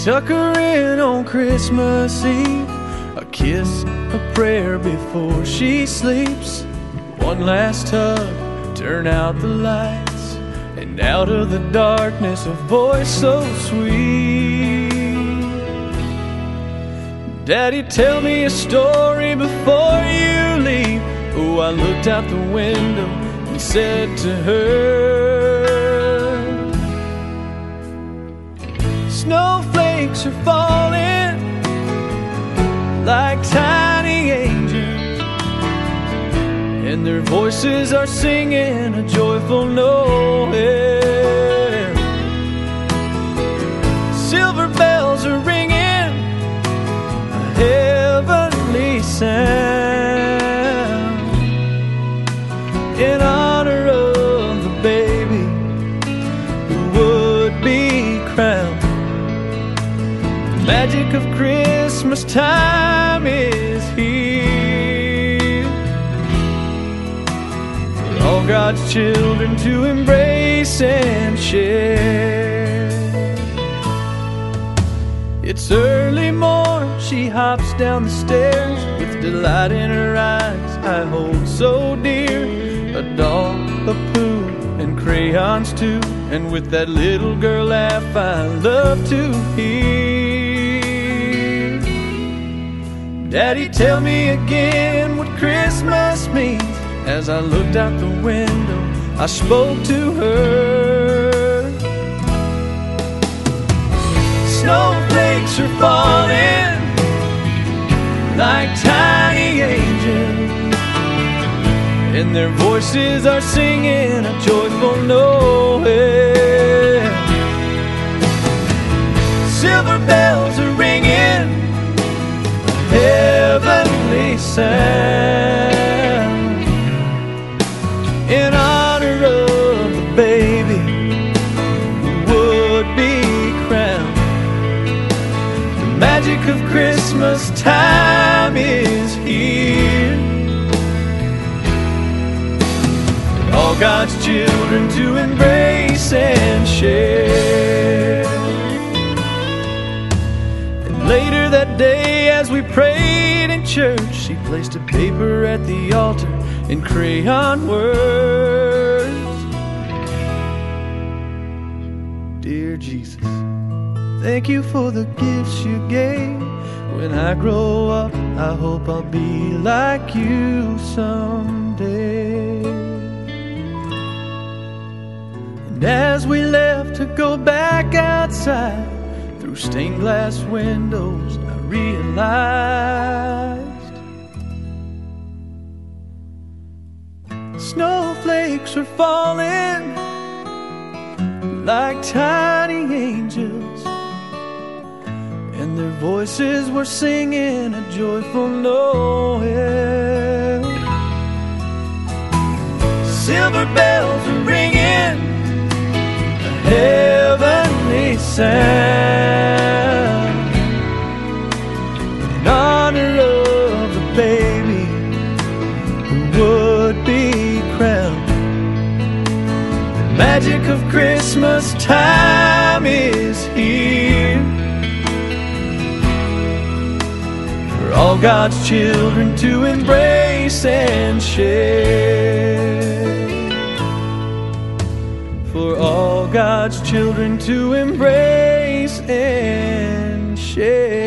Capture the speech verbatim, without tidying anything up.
tuck her in on Christmas Eve, a kiss, a prayer before she sleeps. One last hug, turn out the lights, and out of the darkness a voice so sweet. Daddy, tell me a story before you leave. Oh, I looked out the window and said to her, snowflakes are falling like tiny angels, and their voices are singing a joyful Noel. Silver bells are ringing a heavenly sound in honor of the baby who would be crowned. The magic of Christmas time is here for all God's children to embrace and share. It's early morn, she hops down the stairs with delight in her eyes I hold so dear. A doll, a pooh, and crayons too, and with that little girl laugh I love to hear. Daddy, tell me again what Christmas means. As I looked out the window, I spoke to her. Snowflakes are falling like tiny angels, and their voices are singing a joyful Noel. Silver bells are ringing a heavenly sound in honor of the baby who would be crowned. The magic of Christmas time is here, all God's children to embrace and share. And later that day, as we prayed in church, she placed a paper at the altar in crayon words. Dear Jesus, thank you for the gifts you gave. When I grow up, I hope I'll be like you someday. And as we left to go back outside, through stained glass windows, I realized snowflakes are falling like tiny angels, and their voices were singing a joyful Noel. Silver bells are ringing a heavenly sound in honor of the baby who would be crowned. The magic of Christmas time is here for all God's children to embrace and share. For all God's children to embrace and share.